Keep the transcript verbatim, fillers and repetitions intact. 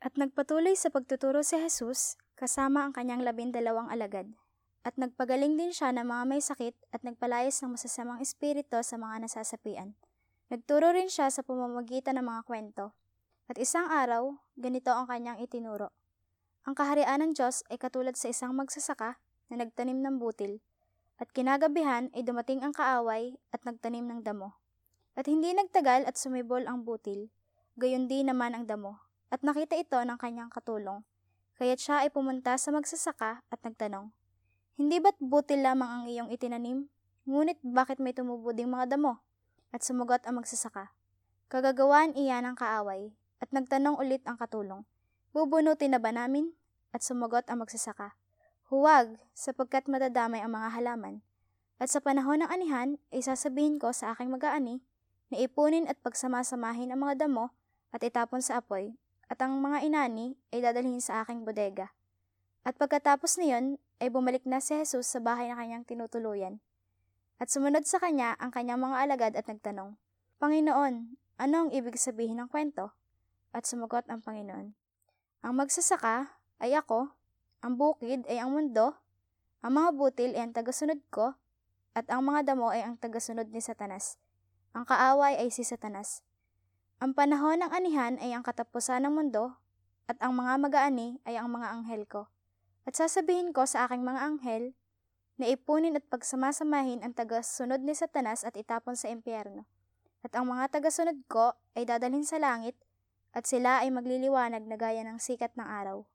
At nagpatuloy sa pagtuturo si Jesus kasama ang kanyang labindalawang alagad. At nagpagaling din siya ng mga may sakit at nagpalayas ng masasamang espiritu sa mga nasasapian. Nagturo rin siya sa pamamagitan ng mga kwento. At isang araw, ganito ang kanyang itinuro. Ang kaharian ng Diyos ay katulad sa isang magsasaka na nagtanim ng butil. At kinagabihan ay dumating ang kaaway at nagtanim ng damo. At hindi nagtagal at sumibol ang butil, gayon din naman ang damo. At nakita ito ng kanyang katulong. Kaya't siya ay pumunta sa magsasaka at nagtanong, hindi ba't butil lamang ang iyong itinanim? Ngunit bakit may tumubo ding mga damo? At sumagot ang magsasaka, kagagawaan iyan ng kaaway. At nagtanong ulit ang katulong, bubunutin na ba namin? At sumagot ang magsasaka, huwag, sapagkat madadamay ang mga halaman. At sa panahon ng anihan, ay sasabihin ko sa aking mag-aani, na ipunin at pagsamasamahin ang mga damo at itapon sa apoy, at ang mga inani ay dadalhin sa aking bodega. At pagkatapos niyon, ay bumalik na si Jesus sa bahay na kanyang tinutuluyan. At sumunod sa kanya ang kanyang mga alagad at nagtanong, Panginoon, ano ang ibig sabihin ng kwento? At sumagot ang Panginoon, ang magsasaka ay ako, ang bukid ay ang mundo, ang mga butil ay ang tagasunod ko, at ang mga damo ay ang tagasunod ni Satanas. Ang kaaway ay si Satanas. Ang panahon ng anihan ay ang katapusan ng mundo, at ang mga mag-aani ay ang mga anghel ko. At sasabihin ko sa aking mga anghel, na ipunin at pagsamasamahin ang tagasunod ni Satanas at itapon sa impyerno. At ang mga tagasunod ko ay dadalhin sa langit, at sila ay magliliwanag na gaya ng sikat ng araw.